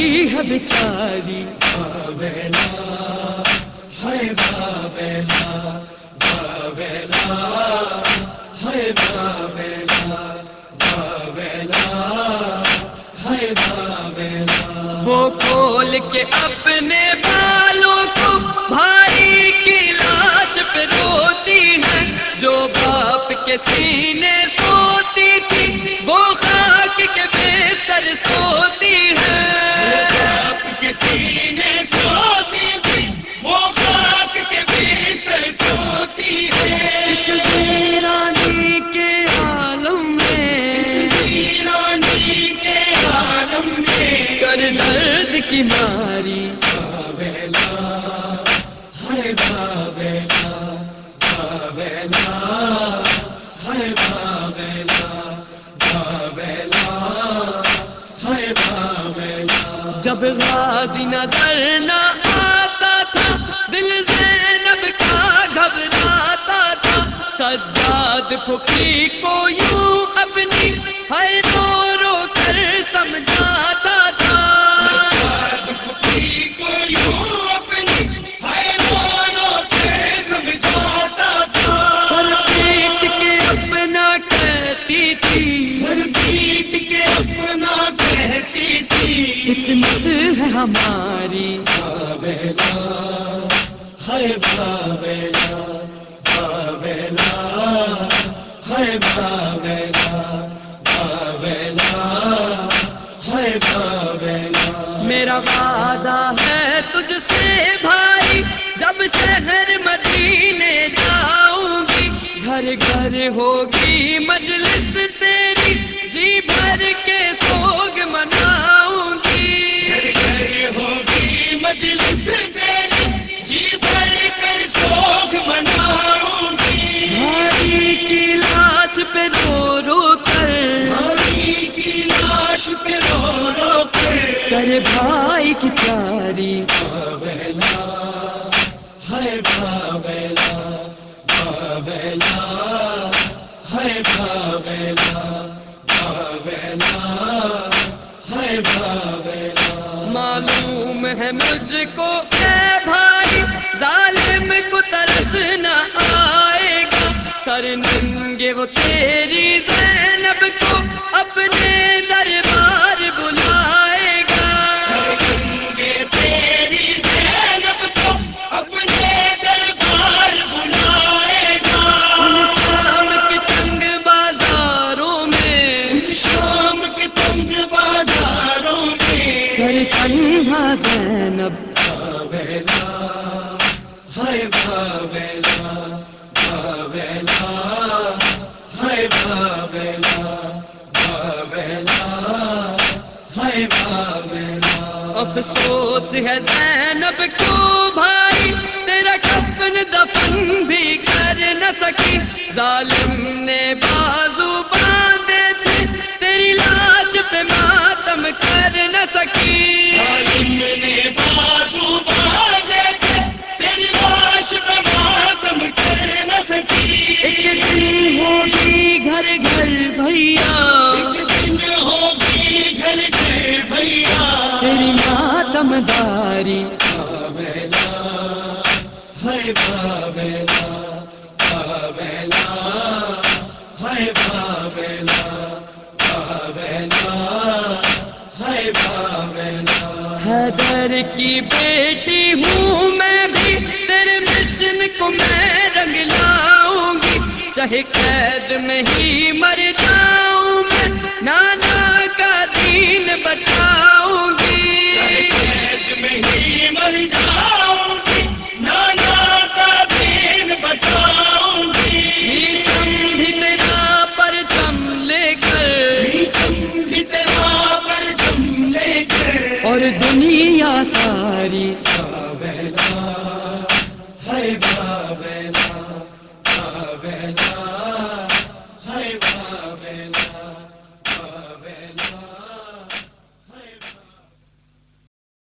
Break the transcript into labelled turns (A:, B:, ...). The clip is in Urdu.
A: ہے بیچاری
B: بابیلا ہے بابیلا بابیلا ہے بابیلا بابیلا ہے بابیلا
A: وہ کھول کے اپنے بالوں کو بھائی کی لاش پہ روتی ہے، جو باپ کے سینے سوتی تھی وہ خاک کے بستر سوتی ہے۔
B: باپ کے سینے سوتی تھی وہ خاک کے بستر سوتی ہے۔
A: اس ویرانی کے عالم
B: اس
A: میں
B: ویرانی کے عالم میں
A: کر درد کی ماری
B: بابیلا ہے بابیلا بابیلا ہے بابیلا بابیلا ہے بابیلا
A: جب غازی نظر نہ آتا تھا دل زینب کا گھبراتا تھا، سجاد پھوپھی کو یوں اپنی ہر رو رو کر سمجھاتا تھا۔
B: پھوپھی کو یوں اپنی ہے رو کے سمجھاتا تھا۔
A: سر پیٹ کے اپنا کہتی تھی
B: سر پیٹ کے اپنا کہتی تھی
A: قسمت ہے ہماری
B: بابیلا ہے بابیلا بابیلا ہے بابیلا بابیلا ہے بابیلا
A: میرا وعدہ ہے تجھ سے بھائی، جب شہر مدینے جاؤں گی گھر گھر ہوگی مجلس تیری، جی بھر کے سوگ مناؤں
B: گھر
A: گی۔
B: گھر ہوگی مجلس تیری جی بھر کر سوگ مناؤں گی۔
A: بھائی کی لاش پہ رو رو کر
B: بھائی کی لاش پہ رو رو
A: کر بھائی کی پیاری
B: بابیلا ہے بابیلا بابیلا ہے بابیلا بابیلا ہے بابیلا
A: معلوم ہے مجھ کو اے بھائی ظالم کو ترس نہ آئے گا، سر ننگے وہ تیری زینب کو اپنے دربار بلائے گا۔
B: گے تیری زینب کو اپنے دربار بلائے گا۔
A: ان شام کے تنگ بازاروں میں
B: شام کے تنگ بازاروں میں
A: کر تنہا زینب
B: بابیلا ہے بابیلا بابیلا ہے بابیلا بابیلا ہے بابیلا
A: افسوس ہے زینب کو بھائی تیرا کفن دفن بھی کر نہ سکی، ظالم نے بازو باندھے تھے تیری لاش پہ ماتم کر نہ سکی۔
B: ظالم نے بازو باندھے تھے تیری لاش پہ ماتم کر نہ سکی۔
A: ایک دن ہوگی گھر گھر بھیا
B: ایک دن ہوگی گھر گھر بھیا
A: تیری ماتم داری
B: بابیلا ہے بابیلا بابیلا ہے بابیلا بابیلا ہے بابیلا
A: حیدر کی بیٹی ہوں میں بھی تیرے مشن کو میں رنگ لاؤں گی، چاہے قید میں ہی مر جاؤں میں نانا کا دین بچاؤں گی۔
B: قید میں ہی مر جاؤں گی نانا کا دین بچاؤں گی۔
A: بھی تیرا پرچم لے کر
B: بھی تیرا پرچم لے کر
A: اور دنیا ساری
B: بابیلا ہے بابیلا